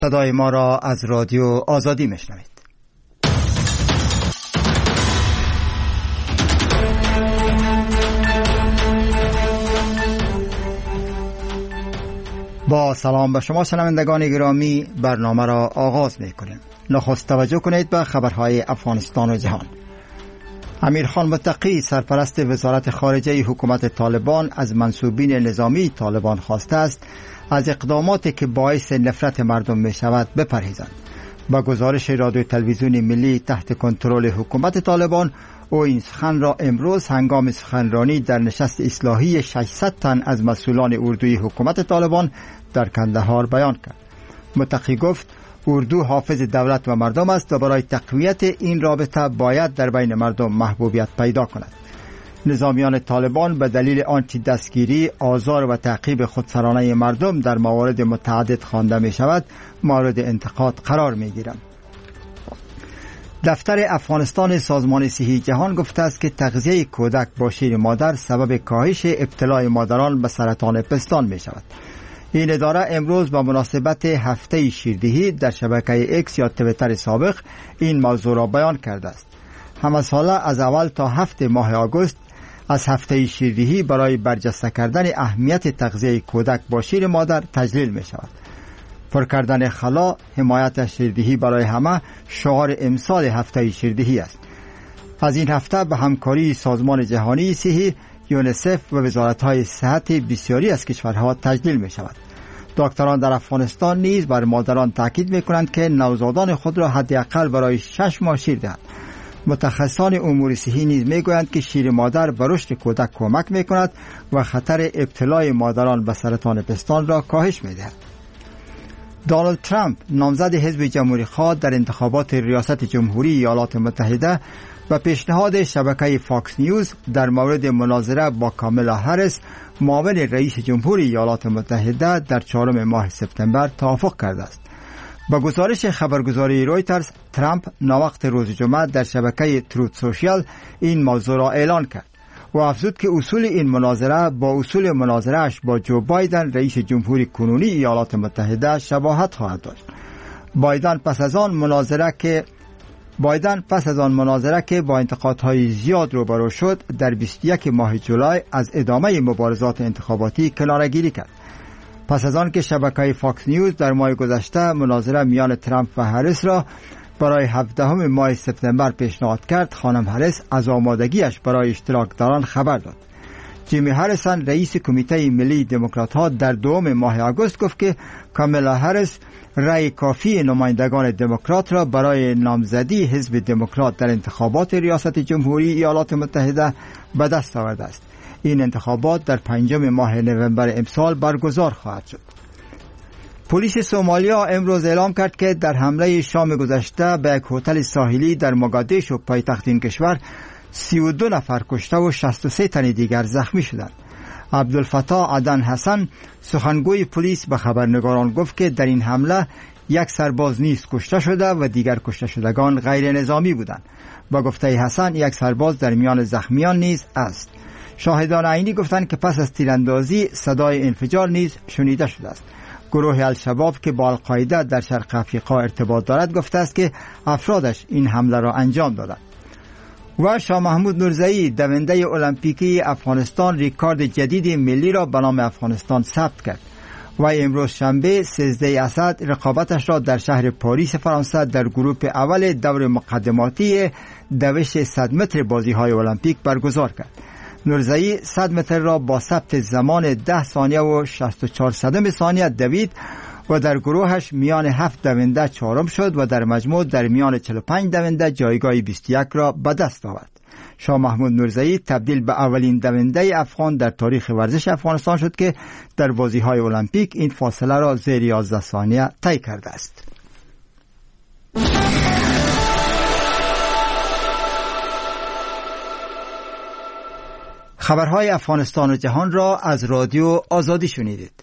صدای ما را از رادیو آزادی میشنوید. با سلام به شما شنوندگان گرامی، برنامه را آغاز می‌کنیم. نخست توجه کنید به خبرهای افغانستان و جهان. امیرخان متقی سرپرست وزارت خارجه حکومت طالبان از منسوبین نظامی طالبان خواسته است از اقداماتی که باعث نفرت مردم می شود بپرهیزند. با گزارش رادیو تلویزیون ملی تحت کنترل حکومت طالبان، او این سخن را امروز هنگام سخنرانی در نشست اصلاحی 600 تن از مسئولان اردوی حکومت طالبان در کندهار بیان کرد. متقی گفت اردو حافظ دولت و مردم است و برای تقویت این رابطه باید در بین مردم محبوبیت پیدا کند. نظامیان طالبان به دلیل آنچه دستگیری، آزار و تعقیب خودسرانه مردم در موارد متعدد خوانده می شود مورد انتقاد قرار می گیرند. دفتر افغانستان سازمان صحی جهان گفته است که تغذیه کودک با شیر مادر سبب کاهش ابتلای مادران به سرطان پستان می شود. این اداره امروز با مناسبت هفته شیردهی در شبکه اکس یا تویتر سابق این موضوع را بیان کرده است. همساله از اول تا 7 ماه آگوست از هفته شیردهی برای برجسته کردن اهمیت تغذیه کودک با شیر مادر تجلیل می شود. پر کردن خلا، حمایت شیردهی برای همه شعار امسال هفته شیردهی است. از این هفته به همکاری سازمان جهانی صحی، یونیسف و وزارت‌های صحت بسیاری از کشورها تجلیل می شود. دکتران در افغانستان نیز بر مادران تاکید می کنند که نوزادان خود را حداقل برای 6 ماه شیر دهند. متخصصان امور صحی نیز می گویند که شیر مادر به رشد کودک کمک می کند و خطر ابتلای مادران به سرطان پستان را کاهش می دهد. دونالد ترامپ نامزد حزب جمهوری خواه در انتخابات ریاست جمهوری ایالات متحده و پیشنهاد شبکه فاکس نیوز در مورد مناظره با کاملا هریس معاون رئیس جمهور ایالات متحده در 4 ماه سپتامبر توافق کرده است. با گزارش خبرگزاری رویترز، ترامپ ناوقت روز جمعه در شبکه تروت سوشیال این موضوع را اعلان کرد و افزود که اصول این مناظره با اصول مناظره‌اش با جو بایدن رئیس جمهوری کنونی ایالات متحده شباهت خواهد داشت. بایدن پس از آن مناظره که با انتقادهای زیاد روبرو شد در 21 ماه جولای از ادامه مبارزات انتخاباتی کناره‌گیری کرد. پس از آن که شبکه فاکس نیوز در ماه گذشته مناظره میان ترامپ و هریس را برای 17 ماه سپتامبر پیشنهاد کرد، خانم هریس از آمادگیش برای اشتراک در آن خبر داد. جیمی هریسون رئیس کمیته ملی دموکرات‌ها در 2 ماه آگوست گفت که کاملا هریس رأی کافی نمایندگان دموکرات را برای نامزدی حزب دموکرات در انتخابات ریاست جمهوری ایالات متحده به دست آورده است. این انتخابات در 5 ماه نوامبر امسال برگزار خواهد شد. پلیس سومالیا امروز اعلام کرد که در حمله شام گذشته به یک هتل ساحلی در موگادیشو پایتخت این کشور 32 نفر کشته و 63 تن دیگر زخمی شدند. عبدالفتاح عدن حسن سخنگوی پلیس به خبرنگاران گفت که در این حمله یک سرباز نیز کشته شده و دیگر کشته شدگان غیر نظامی بودند. با گفته حسن یک سرباز در میان زخمیان نیز است. شاهدان عینی گفتند که پس از تیراندازی صدای انفجار نیز شنیده شده است. گروه الشباب که با القاعده در شرق افریقا ارتباط دارد گفته است که افرادش این حمله را انجام دادند. و شاه محمود نورزئی دونده المپیکی افغانستان ریکارد جدید ملی را به نام افغانستان ثبت کرد و امروز شنبه 13 اسد رقابتش را در شهر پاریس فرانسه در گروه اول دور مقدماتی دوش 100 متر بازی‌های المپیک برگزار کرد. نورزئی 100 متر را با ثبت زمان 10 ثانیه و 64 صدم ثانیه دوید و در گروهش میان 7 دونده چهارم شد و در مجموع در میان 45 دونده جایگاه 21 را به دست آورد. شاه محمود نورزئی تبدیل به اولین دونده افغان در تاریخ ورزش افغانستان شد که در بازی‌های المپیک این فاصله را زیر 11 ثانیه طی کرده است. خبرهای افغانستان و جهان را از رادیو آزادی شنیدید.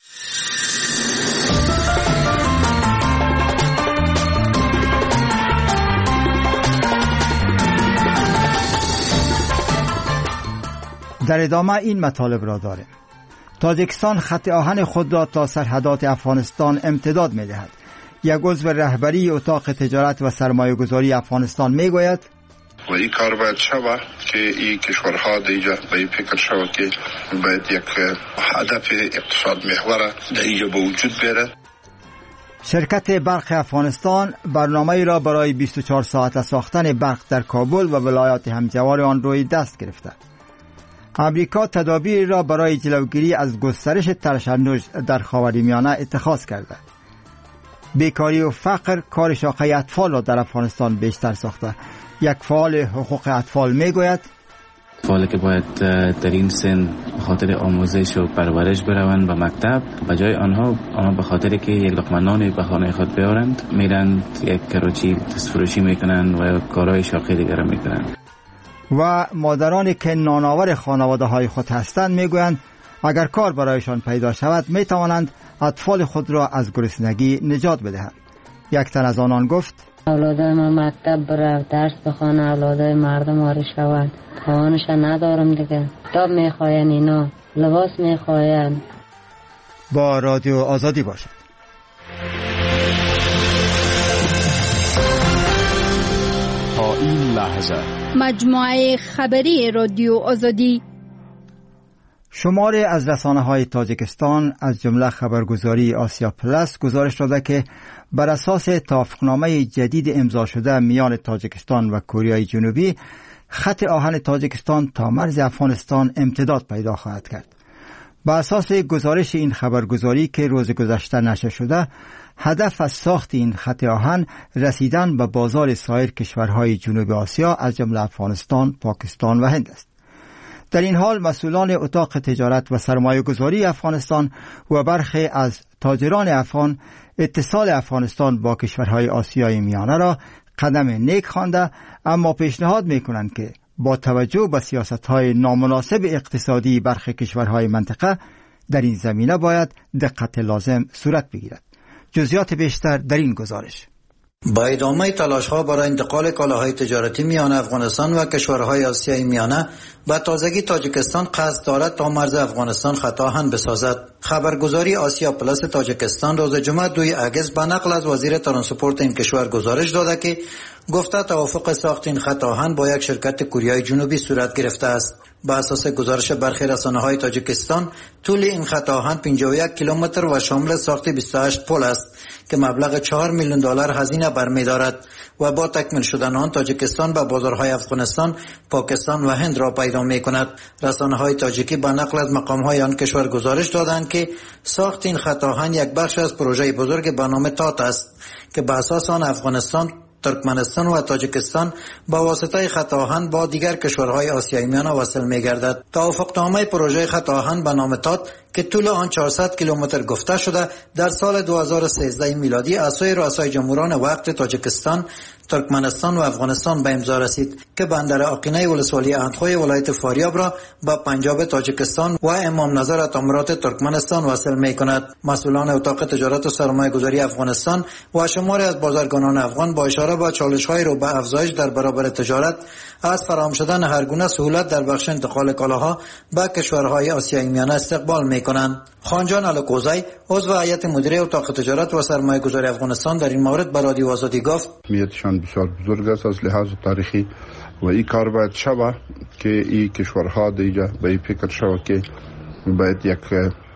در ادامه این مطالب را داریم. تاجیکستان خط آهن خود را تا سرحدات افغانستان امتداد می دهد. یک عضو رهبری اتاق تجارت و سرمایه گذاری افغانستان می گوید و این کار باید شود که این کشورها دیجا به این فکر شود که باید یک هدف اقتصاد محور در اینجا به وجود بیاره. شرکت برق افغانستان برنامه‌ای را برای 24 ساعته ساختن برق در کابل و ولایات همجوار آن روی دست گرفته. امریکا تدابیر را برای جلوگیری از گسترش تشنج در خاورمیانه اتخاذ کرده. بیکاری و فقر کار شاخه اطفال را در افغانستان بیشتر ساخته. یک فعال حقوق اطفال میگوید اطفالی که باید در این سن به خاطر آموزش و پرورش بروند به مکتب، به جای آنها به خاطر که یک لقمه نان به خانه خود بیارند میرند یک کراچی دستفروشی میکنند و کارهای شاقی دیگر میکنند. و مادرانی که نانآور خانواده های خود هستند میگویند اگر کار برایشان پیدا شود میتوانند اطفال خود را از گرسنگی نجات بدهند. یک تن از آنان گفت اولادای ما مکتب بره، درس بخوانه، اولادای مردم آره شود، توانش ندارم دیگه. کتاب میخواین اینا، لباس میخواین. با رادیو آزادی باشد. تا این لحظه مجموعه خبری رادیو آزادی. شماری از رسانه‌های تاجیکستان از جمله خبرگزاری آسیا پلاس گزارش داده که بر اساس توافقنامه جدید امضا شده میان تاجیکستان و کره جنوبی، خط آهن تاجیکستان تا مرز افغانستان امتداد پیدا خواهد کرد. بر اساس گزارش این خبرگزاری که روز گذشته نشر شده، هدف از ساخت این خط آهن رسیدن به بازار سایر کشورهای جنوب آسیا از جمله افغانستان، پاکستان و هند است. در این حال مسئولان اتاق تجارت و سرمایه گذاری افغانستان و برخی از تاجران افغان اتصال افغانستان با کشورهای آسیای میانه را قدم نیک خوانده، اما پیشنهاد میکنند که با توجه به سیاست‌های نامناسب اقتصادی برخی کشورهای منطقه در این زمینه باید دقت لازم صورت بگیرد. جزئیات بیشتر در این گزارش. با ادامه تلاش‌ها برای انتقال کالاهای تجارتی میان افغانستان و کشورهای آسیای میانه، به تازگی تاجیکستان قصد دارد تا مرز افغانستان خط آهن بسازد. خبرگزاری آسیا پلاس تاجیکستان روز جمعه 2 اگست به نقل از وزیر ترانسپورت این کشور گزارش داده که گفته توافق ساخت این خط آهن با یک شرکت کره جنوبی صورت گرفته است. با اساس گزارش برخی رسانه‌های تاجیکستان، طول این خط آهن 51 کیلومتر و شامل ساخت 28 پل است که مبلغ $4 میلیون هزینه برمی‌دارد و با تکمیل شدن آن تاجیکستان به بازارهای افغانستان، پاکستان و هند را پیدا می‌کند. رسانه‌های تاجیکی با نقل از مقام‌های آن کشور گزارش دادند که ساخت این خط آهن یک بخش از پروژه بزرگ به نام تات است که به اساس آن افغانستان، ترکمنستان و تاجیکستان با واسطه خط آهن با دیگر کشورهای آسیای میانه وصل می‌گردد. توافقنامه پروژه خط آهن به نام تات که طول آن 400 کیلومتر گفته شده، در سال 2013 میلادی از سوی رؤسای جمهوران وقت تاجیکستان، ترکمنستان و افغانستان به امضا رسید که بندر آقینه ولسوالی اندخوی ولایت فاریاب را با پنجاب تاجیکستان و امام نظر اتامرات ترکمنستان وصل می‌کند. مسئولان اتاق تجارت و سرمایه‌گذاری افغانستان و شماری از بازرگانان افغان با اشاره به چالش‌های رو به افزایش در برابر تجارت از فراهم شدن هر گونه سهولت در بخش انتقال کالاها به کشورهای آسیای میانه استقبال می‌کنند. خانجان الکوزی، عضو هیئت مدیره اتاق تجارت و سرمایه‌گذاری افغانستان، در این مورد به رادیو آزادی گفت: اهمیتشان بسیار بزرگ است از لحاظ تاریخی و این کار باید شود که این کشورها دیگه به این فکر شود که باید یک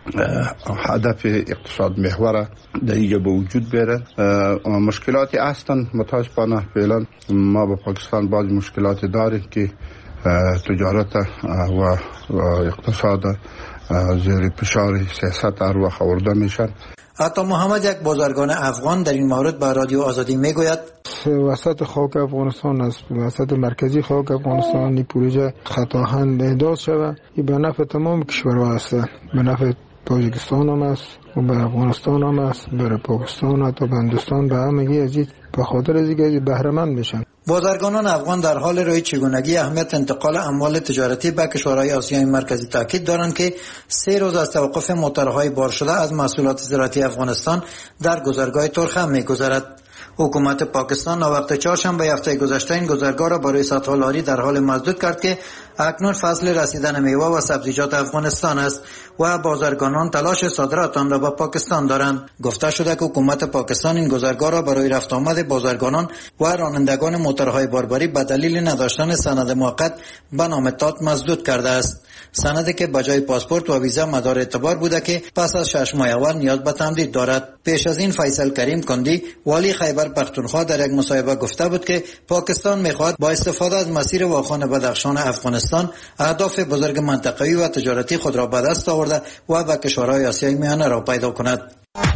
هدف اقتصاد محور در اینجا به وجود بیاره. مشکلاتی هستند متاسفانه فعلا ما با پاکستان بعض مشکلات داریم که تجارت و اقتصاد زیر فشار سیاست هر وقت آورده میشن. عطا محمد، یک بازرگان افغان، در این مورد با رادیو آزادی میگوید: وسط خاک افغانستان است، وسط مرکزی خاک افغانستان این پروژه خط آهن احداث شود. این به نفع تمام کشورها است، به نفع تاجیکستان هم است و به افغانستان هم است، برای پاکستان حتی به هندوستان، به همگی از این به خاطر از اینکه بهره مند میشن. بازرگانان افغان در حال روی چگونگی اهمیت انتقال اموال تجارتی به کشورهای آسیای مرکزی تاکید دارند که 3 روز از توقف موتورهای بار شده از محصولات زراعتی افغانستان در گذرگاه ترخم می‌گذرد. حکومت پاکستان وقت چهارشنبه هفته گذشته این گذرگاه را برای سطح لاری در حال مسدود کرد که اکنون فصل رسیدن میوه و سبزیجات افغانستان است و بازرگانان تلاش صادرات آن را به پاکستان دارند. گفته شده که حکومت پاکستان این گذرگاه را برای رفت آمد بازرگانان و رانندگان موتورهای باربری به دلیل نداشتن سند موقت به نام تات مسدود کرده است. سندی که بجای پاسپورت و ویزا مدار اعتبار بوده که پس از 6 ماه اول نیاز به تمدید دارد. پیش از این فیصل کریم کندی والی خیبر پختونخوا در یک مصاحبه گفته بود که پاکستان می‌خواهد با استفاده از مسیر واخان بدخشان افغانستان اهداف بزرگ منطقه‌ای و تجارتی خود را به دست آورده و به کشورهای آسیای میانه را پیدا کند.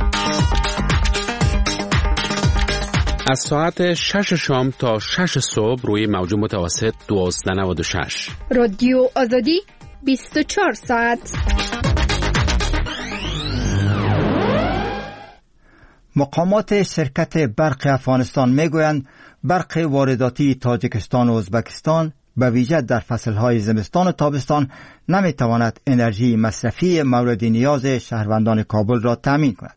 از ساعت 6 شام تا 6 صبح روی موج متوسط 1296 رادیو آزادی 24 ساعت. مقامات شرکت برق افغانستان میگویند برق وارداتی تاجیکستان و ازبکستان به ویژه در فصلهای زمستان و تابستان نمیتواند انرژی مصرفی مورد نیاز شهروندان کابل را تامین کند.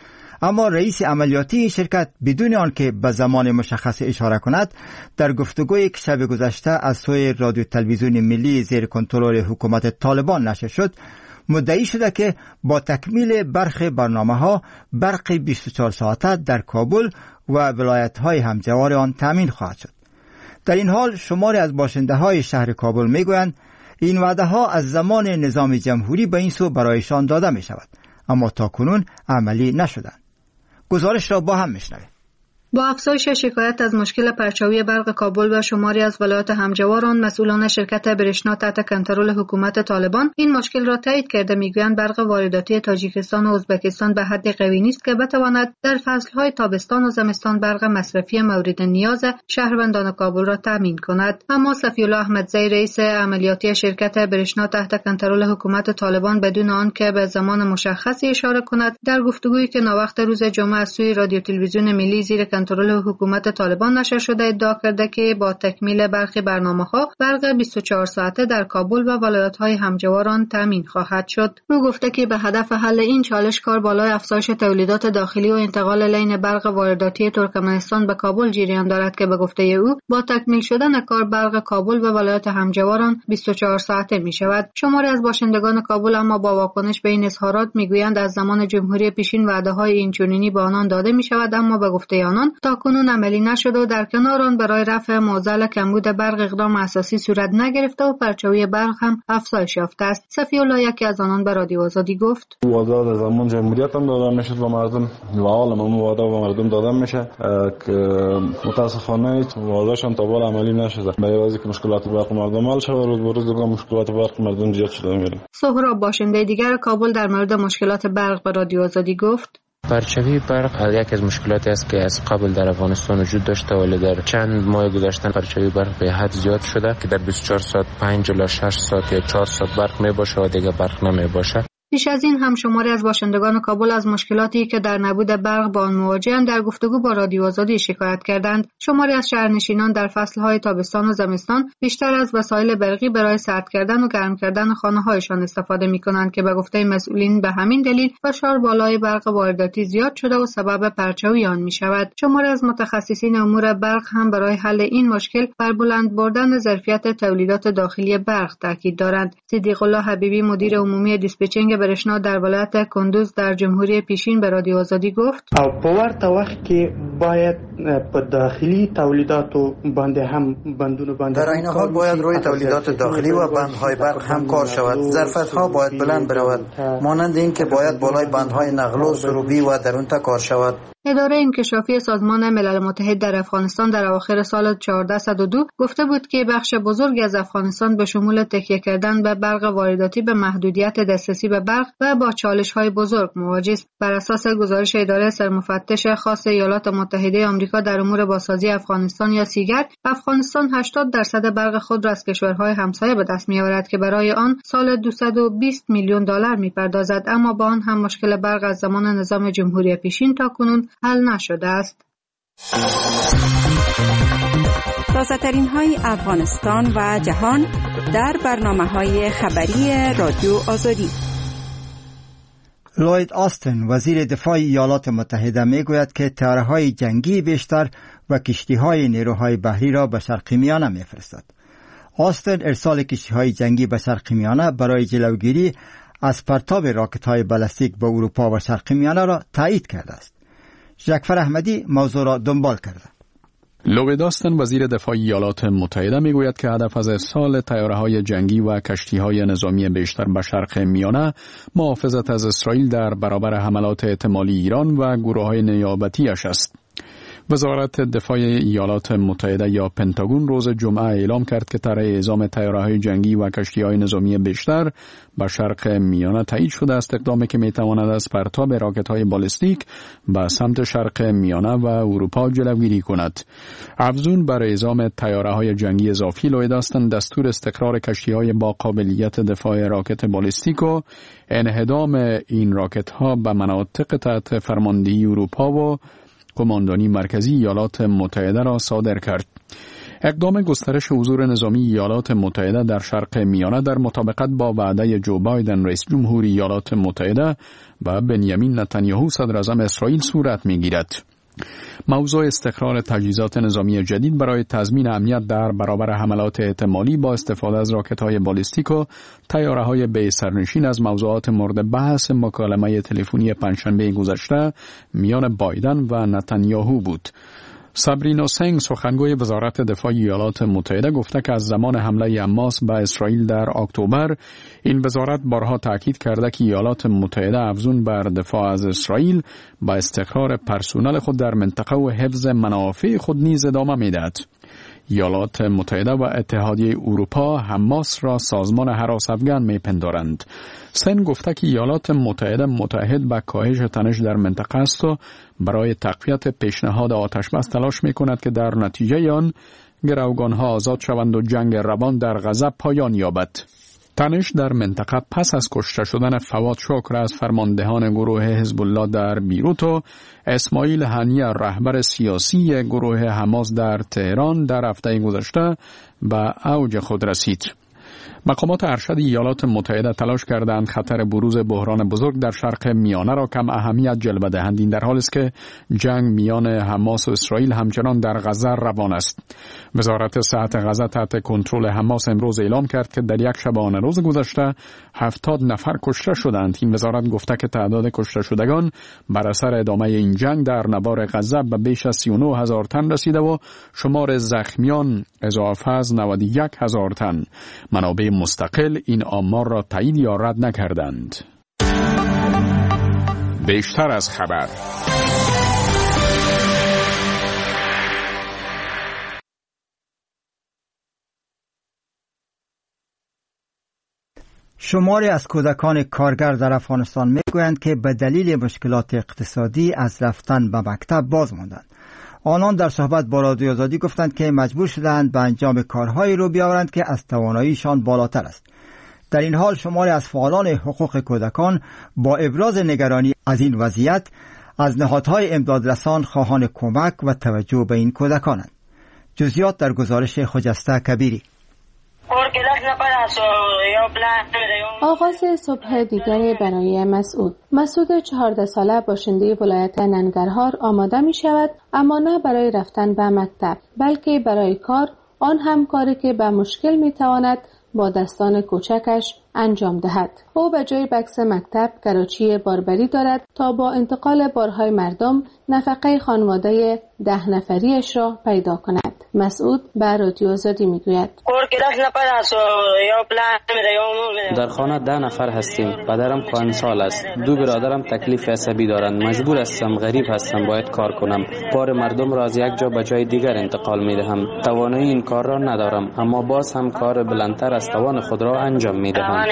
اما رئیس عملیاتی شرکت بدون آنکه به زمان مشخص اشاره کند در گفتگویی که شب گذشته از سوی رادیو تلویزیون ملی زیر کنترل حکومت طالبان نشر شد مدعی شده که با تکمیل برخی برنامه‌ها برق 24 ساعته در کابل و ولایت‌های همجوار آن تامین خواهد شد. در این حال شماری از باشنده‌های شهر کابل می‌گویند این وعده‌ها از زمان نظام جمهوری به این سو برایشان داده می‌شود اما تاکنون عملی نشدند. گزارش را با هم می‌شنویم. با افزایش شکایت از مشکل پرچاوی برق کابل و شماری از ولایات همجوار آن، مسئولان شرکت برشنا تحت کنترل حکومت طالبان این مشکل را تایید کرده میگویند برق وارداتی تاجیکستان و ازبکستان به حد قوی نیست که بتواند در فصلهای تابستان و زمستان برق مصرفی مورد نیاز شهروندان کابل را تامین کند. اما صفی‌الله احمدزی رئیس عملیاتی شرکت برشنا تحت کنترل حکومت طالبان بدون آنکه به زمان مشخصی اشاره کند در گفتگویی که ناوقت روز جمعه از سوی رادیو تلویزیون ملی زیر کنترل حکومت طالبان نشر شده ادعا کرده که با تکمیل برخی برنامه‌ها برق 24 ساعته در کابل و ولایت‌های همجوار آن تامین خواهد شد. او گفته که به هدف حل این چالش کار بالای افزایش تولیدات داخلی و انتقال لین برق وارداتی ترکمنستان به کابل جریان دارد که به گفته او با تکمیل شدن کار برق کابل و ولایت همجوار آن 24 ساعته می‌شود. شماری از باشندگان کابل اما با واکنش به این اظهارات میگویند از زمان جمهوری پیشین وعده‌های اینچنینی به آنان داده می‌شود اما به گفته آنان تاکنون عملی نشده و در کنار آن برای رفع معضل کمبود برق اقدام اساسی صورت نگرفته و پرچاوی برق هم افزایش یافته است. صفی‌الله یکی از آنان به رادیو آزادی گفت: وعده در زمان جمهوریت هم داده میشد به مردم و حالا هم وعده به مردم داده میشه که متاسفانه وعدهشان تا بالا عملی نشده. به واسه که مشکلات برق مردم حل شود روز به روز دیگه مشکلات برق مردم زیاد شده میره. سهراب باشنده دیگر کابل در مورد مشکلات برق به رادیو آزادی گفت: پرچاوی برق یک از مشکلاتی است که از قبل در افغانستان وجود داشته ولی در چند ماه گذشته پرچاوی برق به حد زیاد شده که در 24 ساعت 5 الی 6 ساعت یا 4 ساعت برق می باشه و دیگه برق نمی باشه. پیش از این هم شماری از باشندگان کابل از مشکلاتی که در نبود برق با آن مواجه‌اند در گفتگو با رادیو آزادی شکایت کردند. شماری از شهرنشینان در فصل‌های تابستان و زمستان بیشتر از وسایل برقی برای سرد کردن و گرم کردن خانه‌هایشان استفاده می‌کنند که به گفته مسئولین به همین دلیل فشار بالای برق وارداتی زیاد شده و سبب پرچاوی آن می‌شود. شماری از متخصصین امور برق هم برای حل این مشکل بر بلند بردن ظرفیت تولیدات داخلی برق تاکید دارند. صدیق الله حبیبی مدیر عمومی دیسپچینگ برشنا در ولایت کندوز در جمهوری پیشین به رادیو آزادی گفت: او په ورته وخت کې باید په داخلي تولیداتو باندې هم بندونو باندې در این حال باید روی تولیدات داخلی و بندهای برق هم کار شود. ظرفیت‌ها باید بلند برود، مانند این که باید بالای بندهای نقل و سروبی و درونتا کار شود. اداره انکشافی سازمان ملل متحد در افغانستان در اواخر سال 1402 گفته بود که بخش بزرگی از افغانستان به شمول تکیه کردن به برق وارداتی به محدودیت دسترسی به برق و با چالش‌های بزرگ مواجه است. بر اساس گزارش اداره سرمفتش خاص ایالات متحده آمریکا در امور بازسازی افغانستان یا سیگر، افغانستان 80% برق خود را از کشورهای همسایه به دست می‌آورد که برای آن سال 220 میلیون دلار می‌پردازد، اما با آن هم مشکل برق از زمان نظام جمهوری پیشین تاکنون حل نشده است. تازه‌ترین های افغانستان و جهان در برنامه‌های خبری رادیو آزادی. لوید آستن وزیر دفاع ایالات متحده میگوید که طیاره‌های جنگی بیشتر و کشتی‌های نیروهای بحری را به شرق میانه میفرستد. آستن ارسال کشتی‌های جنگی به شرق میانه برای جلوگیری از پرتاب راکت‌های بالستیک به اروپا و شرق میانه را تایید کرده است. جعفر احمدی موضوع را دنبال کرده. لوید آستن وزیر دفاع ایالات متحده میگوید که هدف از ارسال طیاره‌های جنگی و کشتی‌های نظامی بیشتر به شرق میانه محافظت از اسرائیل در برابر حملات احتمالی ایران و گروه‌های نیابتی‌اش است. وزارت دفاع ایالات متحده یا پنتاگون روز جمعه اعلام کرد که طرح اعزام طیاره‌های جنگی و کشتی‌های نظامی بیشتر به شرق میانه تایید شده است، اقدامی که می‌تواند از پرتاب راکت‌های بالستیک به سمت شرق میانه و اروپا جلوگیری کند. افزون بر اعزام طیاره‌های جنگی اضافی، لوید آستن دستور استقرار کشتی‌های با قابلیت دفاع راکت بالستیک و انهدام این راکت‌ها به مناطق تحت فرماندهی اروپا و کماندانی مرکزی ایالات متحده را صادر کرد. اقدام گسترش حضور نظامی ایالات متحده در شرق میانه در مطابقت با وعده جو بایدن رئیس جمهور ایالات متحده و بنیامین نتانیاهو صدر اعظم اسرائیل صورت می‌گیرد. موضوع استقرار تجهیزات نظامی جدید برای تضمین امنیت در برابر حملات احتمالی با استفاده از راکت‌های بالستیک و طیاره‌های بی سرنشین از موضوعات مورد بحث مکالمه تلفنی پنجشنبه گذشته میان بایدن و نتانیاهو بود. سابرینا سنگ، سخنگوی وزارت دفاع ایالات متحده، گفته که از زمان حمله حماس به اسرائیل در اکتبر این وزارت بارها تاکید کرده که ایالات متحده افزون بر دفاع از اسرائیل با استقرار پرسنل خود در منطقه و حفظ منافع خود نیز ادامه می‌دهد. ایالات متحده و اتحادیه اروپا حماس را سازمان هراس افغان می‌پندارند. سن گفته که ایالات متحده متحد به کاهش تنش در منطقه است و برای تقویت پیشنهاد آتش بس تلاش می‌کند که در نتیجه آن گروگان‌ها آزاد شوند و جنگ روان در غزه پایان یابد. تنش در منطقه پس از کشته شدن فواد شکر از فرماندهان گروه حزب الله در بیروت و اسماعیل هنیه رهبر سیاسی گروه حماس در تهران در هفته گذشته به اوج خود رسید. مقامات ارشد ایالات متحده تلاش کردند خطر بروز بحران بزرگ در شرق میانه را کم اهمیت جلوه دهند. این در حالی است که جنگ میان حماس و اسرائیل همچنان در غزه روان است. وزارت صحت غزه تحت کنترل حماس امروز اعلام کرد که در یک شبانه روز گذشته 70 نفر کشته شدند. این وزارت گفته که تعداد کشته شدگان بر اثر ادامه این جنگ در نوار غزه به بیش از 39,000 تن رسیده و شمار زخمیان اضافه از 91,000 تن. منابع مستقل این آمار را تایید یا رد نکردند. بیشتر از خبر. شماری از کودکان کارگر در افغانستان میگویند که به دلیل مشکلات اقتصادی از رفتن به مکتب باز ماندند. آنان در صحبت با رادیو آزادی گفتند که مجبور شدند به انجام کارهایی رو بیاورند که از تواناییشان بالاتر است. در این حال شماری از فعالان حقوق کودکان با ابراز نگرانی از این وضعیت از نهادهای امدادرسان خواهان کمک و توجه به این کودکانند. جزئیات در گزارش خجسته کبیری. آغاز صبح دیگری برای مسعود 14 ساله باشنده ولایت ننگرهار آماده می شود، اما نه برای رفتن به مکتب بلکه برای کار، آن هم کاری که به مشکل می تواند با دستان کوچکش انجام دهد. او به جای بکس مکتب کراچی باربری دارد تا با انتقال بارهای مردم نفقه خانواده 10 نفریش را پیدا کند. مسعود به رادیو آزادی میگوید در خانه 10 نفر هستیم. پدرم کهنسال است. 2 برادرم تکلیف عصبی دارند. مجبور هستم، غریب هستم، باید کار کنم. بار مردم را از یک جا به جای دیگر انتقال میدهم. توانایی این کار را ندارم، اما باز هم کار بلندتر از توان خود را انجام میدهم.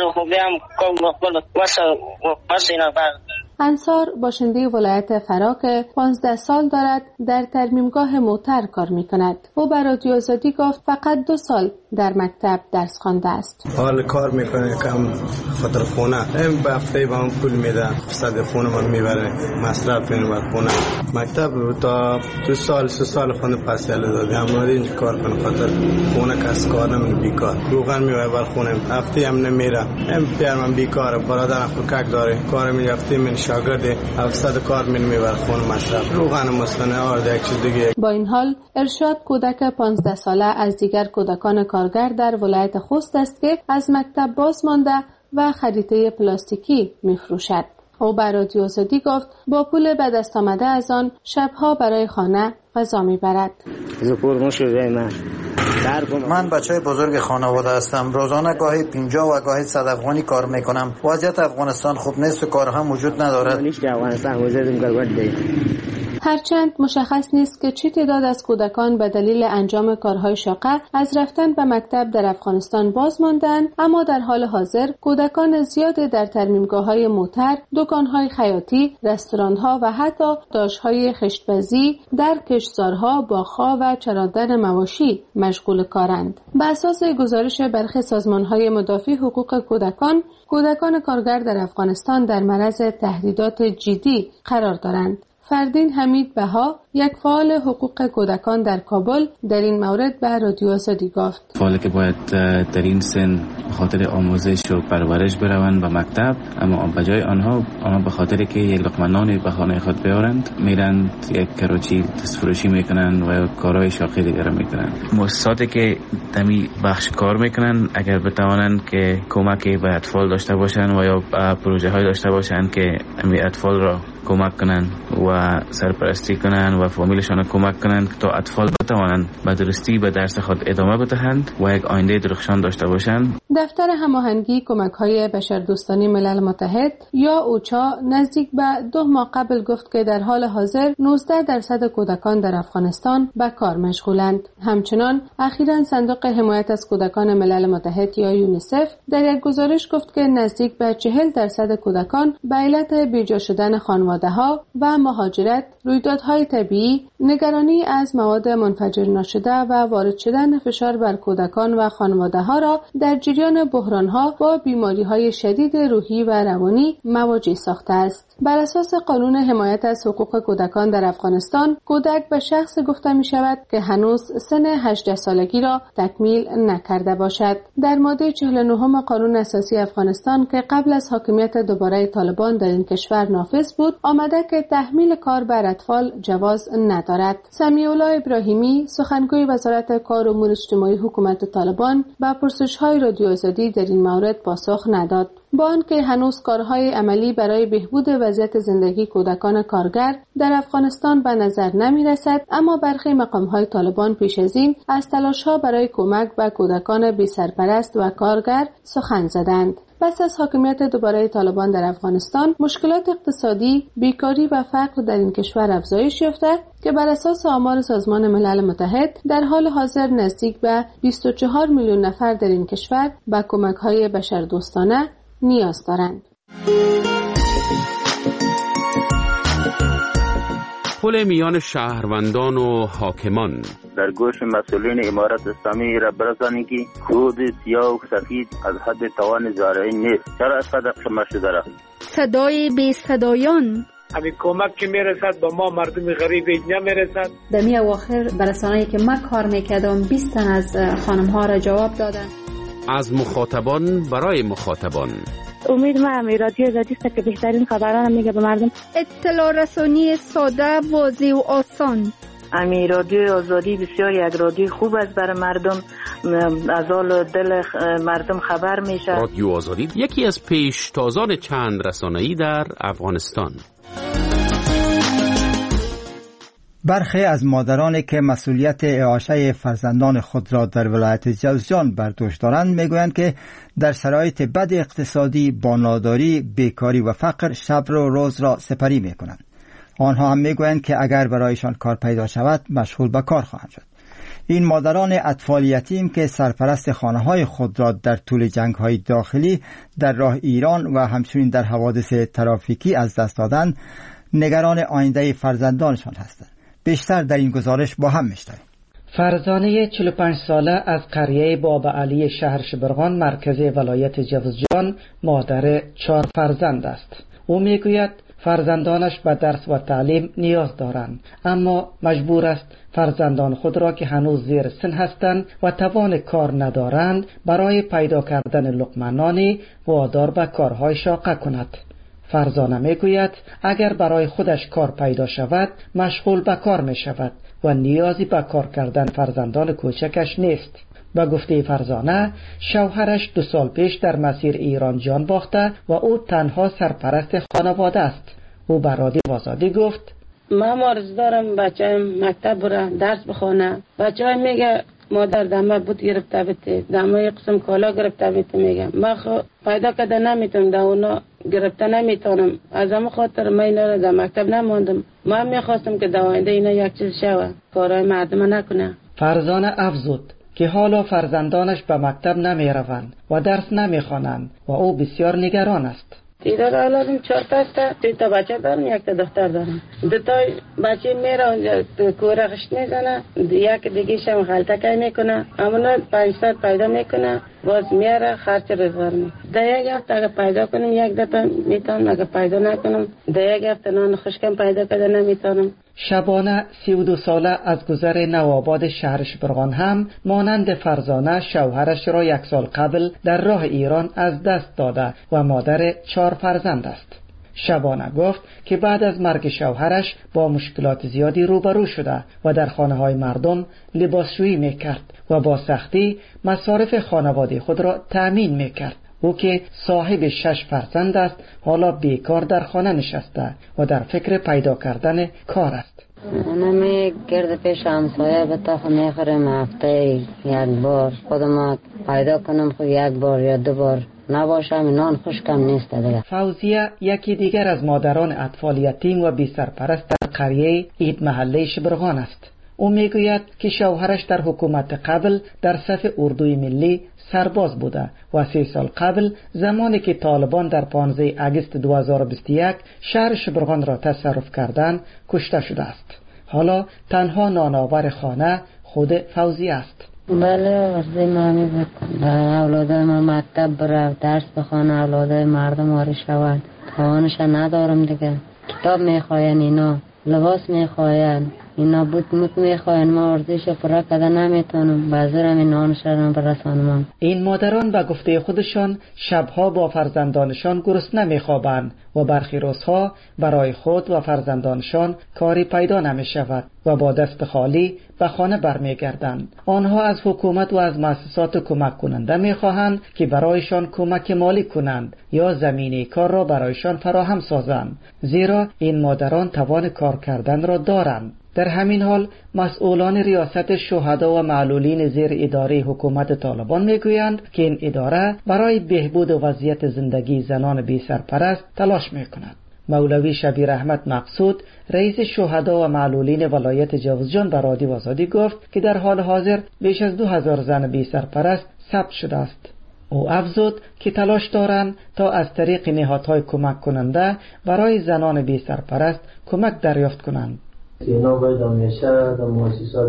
انصار باشنده ولایت فرا که 15 سال دارد در ترمیمگاه موتر کار می کند. او به رادیو آزادی گفت فقط 2 سال در مکتب درس خوانده است. حال کار میکنه کم خاطر خونه این به هفته به من پول میده، صد خونه من میبره، مصرف اینو بر خونه. مکتب تا 2 سال 3 سال خونه پس یاله داده، اما اینجا کار کنه خاطر خونه کس کار نمیکنه، بیکار روغن میبره بر خونه، هفته هم نمیره. این پیر من بیکاره، برادرم فکک داره، کار می هفته من شاگرد 700 کار میبره خونه، مصرف روغن مسکنه آرد یک چیز دیگه. با این حال ارشاد کودک 15 ساله از دیگر کودکان کار کارگر در ولایت خوست است که از مکتب باز مانده و خریطه پلاستیکی می‌فروشد. او بر رادیو آزادی گفت با پول به دست آمده از آن شبها برای خانه غذا می‌برد. من بچه بزرگ خانواده هستم. روزانه گاهی 50 و گاهی 100 افغانی کار میکنم. وضعیت افغانستان خوب نیست و کار هم وجود ندارد. هرچند مشخص نیست که چه تعداد از کودکان به دلیل انجام کارهای شاقه از رفتن به مکتب در افغانستان باز ماندند، اما در حال حاضر کودکان زیاد در ترمیمگاه‌های موتر، دکان‌های خیاطی، رستوران‌ها و حتی داشت‌های خشت‌بازی در کشتزارها، باغ‌ها و چراندن مواشی مشغول کارند. بر اساس گزارش برخی سازمان‌های مدافع حقوق کودکان کارگر در افغانستان در معرض تهدیدات جدی قرار دارند. فردین حمید بها، یک فعال حقوق کودکان در کابل، در این مورد به رادیو آزادی گفت: فعالی که باید در این سن به خاطر آموزش و پرورش بروند به مکتب، اما به جای آنها به خاطر که یک لقمه نان به خانه خود بیارند میرند یک کراچی دستفروشی میکنند و کارهای شاقی دیگر میکنند. مؤسساتی که دمی بخش کار میکنند اگر بتوانند که کمکی به اطفال داشته باشند و یا پروژه های داشته باشند که اطفال را کمک کنند و سرپرستی کنند و فامیلشان کمک کنند تا اطفال بتوانند به درستی به درس خود ادامه بدهند و یک آینده درخشان داشته باشند. دفتر هماهنگی کمک‌های بشردوستانه ملل متحد یا اوچا نزدیک به 2 ماه قبل گفت که در حال حاضر 19% کودکان در افغانستان به کار مشغولند. همچنان اخیراً صندوق حمایت از کودکان ملل متحد یا یونیسف در یک گزارش گفت که نزدیک به 40% کودکان به علت بیجا شدن خانواده‌ها و مهاجرت، رویدادهای طبیعی، نگرانی از مواد منفجر نشده و وارد شدن فشار بر کودکان و خانواده‌ها را در جریان بحران‌ها با بیماری‌های شدید روحی و روانی مواجه ساخته است. بر اساس قانون حمایت از حقوق کودکان در افغانستان، کودک به شخص گفته می‌شود که هنوز سن 18 سالگی را تکمیل نکرده باشد. در ماده 49 قانون اساسی افغانستان که قبل از حاکمیت دوباره طالبان در این کشور نافذ بود، آمده که تحمیل کار بر اطفال جواز ندارد. سمیع الله ابراهیمی، سخنگوی وزارت کار و امور اجتماعی حکومت طالبان، به پرسش‌های رادیو آزادی در این مورد پاسخ نداد. با آنکه هنوز کارهای عملی برای بهبود وضعیت زندگی کودکان کارگر در افغانستان به نظر نمی‌رسد، اما برخی مقام‌های طالبان پیش از این از تلاش‌ها برای کمک به کودکان بی سرپرست و کارگر سخن زدند. پس از حاکمیت دوباره طالبان در افغانستان، مشکلات اقتصادی، بیکاری و فقر در این کشور افزایش یافته که بر اساس آمار سازمان ملل متحد در حال حاضر نزدیک به 24 میلیون نفر در این کشور به کمک‌های بشردوستانه نیاز دارند. پل میان شهروندان و حاکمان در گوش مسئولین امارت اسلامی را برسانی که خود سیاه و سفید از حد توان زارعی نیست. چرا از صدق شما شده را؟ صدای بی صدایان همین کمک که میرسد با ما مردم غریب نمیرسد. دمی اواخر برسانه‌ای که من کار میکردم 20 تن از خانم ها را جواب دادن. از مخاطبان برای مخاطبان. امید من رادیو آزادی است که بهترین خبران میگه به مردم. اطلاع رسانی ساده، واضح و آسان. امی رادیو آزادی بسیار یک رادیو خوب است برای مردم، از حال دل مردم خبر میشه. رادیو آزادی یکی از پیشتازان چند رسانه‌ای در افغانستان. برخی از مادرانی که مسئولیت اعاشه فرزندان خود را در ولایت جوزجان بر دوش دارند میگویند که در شرایط بد اقتصادی با ناداری، بیکاری و فقر شب و روز را سپری میکنند. آنها هم میگویند که اگر برایشان کار پیدا شود مشغول به کار خواهند شد. این مادران اطفال یتیم که سرپرست خانه‌های خود را در طول جنگ‌های داخلی در راه ایران و همچنین در حوادث ترافیکی از دست دادند، نگران آینده فرزندانشان هستند. بیشتر در این گزارش با هم میشنویم. فرزانه 45 ساله از قریه باب علی شهر شبرغان مرکز ولایت جوزجان مادر 4 فرزند است. او میگوید فرزندانش به درس و تعلیم نیاز دارند، اما مجبور است فرزندان خود را که هنوز زیر سن هستند و توان کار ندارند برای پیدا کردن لقمه نانی وادار به کارهای شاقه کند. فرزانه میگوید اگر برای خودش کار پیدا شود مشغول به کار می شود و نیازی به کار کردن فرزندان کوچکش نیست. به گفته فرزانه شوهرش 2 سال پیش در مسیر ایران جان باخته و او تنها سرپرست خانواده است. او به رادیو آزادی گفت من عرض دارم بچه‌م مکتب بره درس بخونه. بچه‌م میگه مادر دمه بود گرفته بیتی، دمه قسم کالا گرفته بیتی. میگه من پیدا کرده نمیتونم، ده اونا گرفته نمیتونم. از همه خاطر من اینا رو در مکتب نماندم. من میخواستم که در آینده اینا یک چیز شوه، کارهای مردم نکنه. فرزانه افزود که حالا فرزندانش به مکتب نمیروند و درس نمیخوانند و او بسیار نگران است. دیدار اولادم 4 تا بچه دارم، 1 تا دختر دارم. 2 تا بچه میره اونجا کوره خشت میزنه، یک دیگه شم غلطه میکنه، امونا 500 پیدا میکنه، باز میاره خرچ رزوار می. ده یک هفته اگه پیدا کنم 1 دفعه میتونم، اگه پیدا نکنم ده یک هفته نان خشکم پیدا کرده نمیتونم. شبانه 32 ساله از گذر نوآباد شهر شبرغان هم مانند فرزانه شوهرش را 1 سال قبل در راه ایران از دست داده و مادر 4 فرزند است. شبانه گفت که بعد از مرگ شوهرش با مشکلات زیادی روبرو شده و در خانه های مردم لباسشویی میکرد و با سختی مصارف خانواده خود را تأمین میکرد. او که صاحب 6 فرزند است حالا بیکار در خانه نشسته و در فکر پیدا کردن کار است. من گرد پیش همسایه به تا میخورم هفته 1 بار، خودم پیدا کنم خود 1 بار یا 2 بار نباشم، نان خشکم نیست دیگه. فوزیه یکی دیگر از مادران اطفال یتیم و بی سرپرست در قریه عید محله شبرغان است. او میگوید که شوهرش در حکومت قبل در صف اردوی ملی سرباز بوده و 3 سال قبل زمانی که طالبان در 15 آگوست 2021 شهر شبرغان را تصرف کردند کشته شده است. حالا تنها نانآور خانه خود فوزی است. بله ورزی مامی بکن، اولادای من مکتب بره درس بخوانه، اولادای مردم آری شود، توانش ندارم دیگه. کتاب میخواین اینا، لباس میخواین اینا، بود میخواین، ما ورزش پورا کده نمیتونم، بازرم این نانش را برسانم. این مادران به گفته خودشان شبها با فرزندانشان گرسنه میخوابند و برخی روزها برای خود و فرزندانشان کاری پیدا نمیشود و با دست خالی به خانه برمیگردند. آنها از حکومت و از مؤسسات کمک کننده میخواهند که برایشان کمک مالی کنند یا زمینه کار را برایشان فراهم سازند، زیرا این مادران توان کار کردن را دارند. در همین حال مسئولان ریاست شهدا و معلولین زیر اداره حکومت طالبان میگویند که این اداره برای بهبود وضعیت زندگی زنان بی سرپرست تلاش میکند. مولوی شبیر احمد مقصود رئیس شهدا و معلولین ولایت جوزجان به رادیو آزادی گفت که در حال حاضر بیش از 2000 زن بی سرپرست ثبت شده است. او افزود که تلاش دارند تا از طریق نهادهای کمک کننده برای زنان بی سرپرست کمک دریافت کنند. اینا باید همیشه در مؤسسات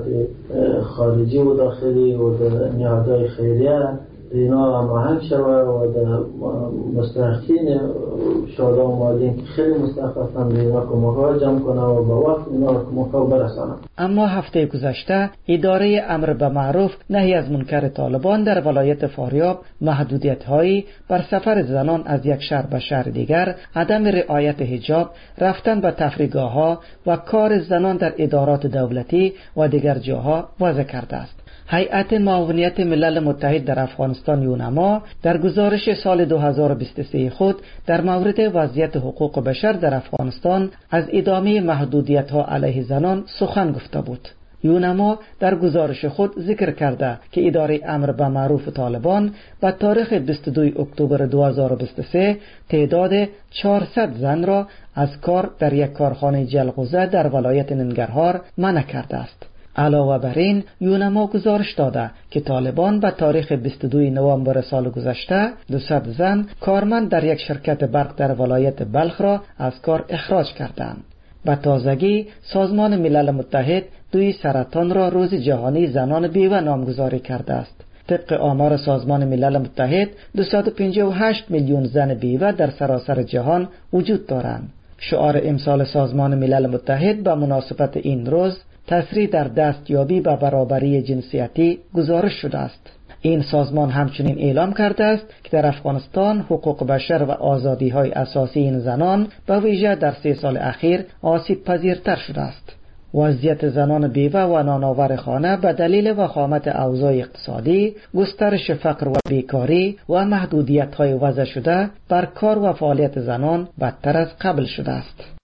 خارجی و داخلی و در نهادهای خیریه اینا هماهنگ شوه و در مستحقین شهدا و معلولین که خیلی مستحق هستند اینا کمک‌ها جمع کنه و با وقت اینا کمک‌ها برسانه. اما هفته گذشته اداره امر به معروف نهی از منکر طالبان در ولایت فاریاب محدودیت‌هایی بر سفر زنان از یک شهر به شهر دیگر، عدم رعایت حجاب، رفتن به تفریحگاه‌ها و کار زنان در ادارات دولتی و دیگر جاها وضع کرده است. هیئت معاونیت ملل متحد در افغانستان یونما در گزارش سال 2023 خود در مورد وضعیت حقوق بشر در افغانستان از ادامه محدودیت‌ها علیه زنان سخن گفته بود. یونما در گزارش خود ذکر کرده که اداره امر به معروف طالبان به تاریخ 22 اکتبر 2023 تعداد 400 زن را از کار در یک کارخانه جلغوزه در ولایت ننگرهار منع کرده است. علاوه بر این یونما گزارش داده که طالبان به تاریخ 22 نوامبر سال گذشته 200 زن کارمند در یک شرکت برق در ولایت بلخ را از کار اخراج کردند. به تازگی سازمان ملل متحد 2 سرطان را روز جهانی زنان بیوه نامگذاری کرده است. طبق آمار سازمان ملل متحد 258 میلیون زن بیوه در سراسر جهان وجود دارند. شعار امسال سازمان ملل متحد به مناسبت این روز تسریع در دستیابی به برابری جنسیتی گزارش شده است. این سازمان همچنین اعلام کرده است که در افغانستان حقوق بشر و آزادی‌های اساسی این زنان به ویژه در 3 سال اخیر آسیب پذیرتر شده است. وضعیت زنان بیوه و نانآور خانه به دلیل وخامت اوضاع اقتصادی، گسترش فقر و بیکاری و محدودیت‌های وضع شده بر کار و فعالیت زنان بدتر از قبل شده است.